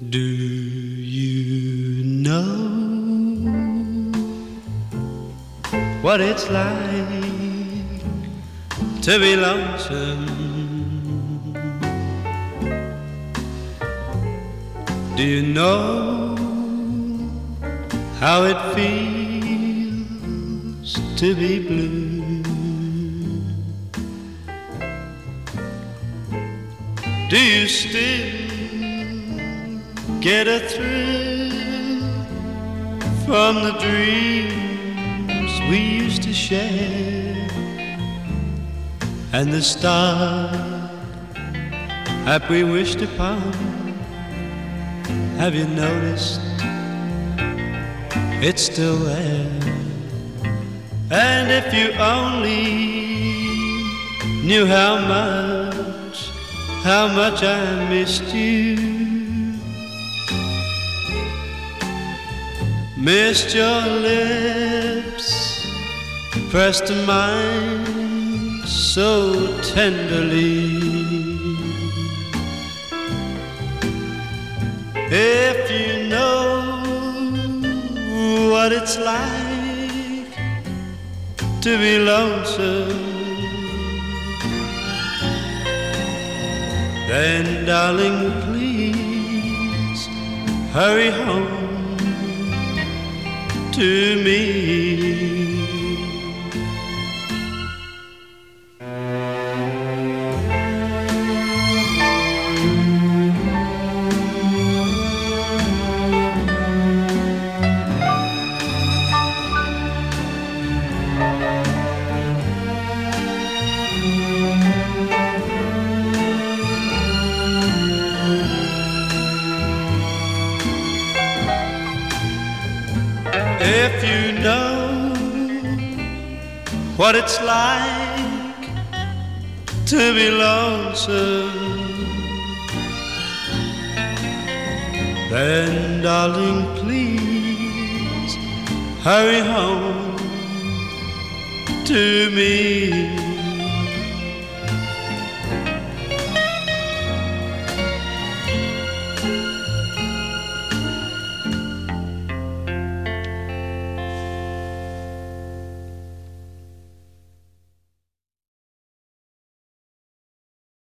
Do you know what it's like to be lonesome? Do you know how it feels to be blue? Do you still get a thrill from the dreams we used to share, and the star that we wished upon? Have you noticed it's still there? And if you only knew how much I missed you, missed your lips pressed to mine so tenderly. If you know what it's like to be lonesome, then darling, please hurry home to me. If you know what it's like to be lonesome, then darling, please hurry home to me.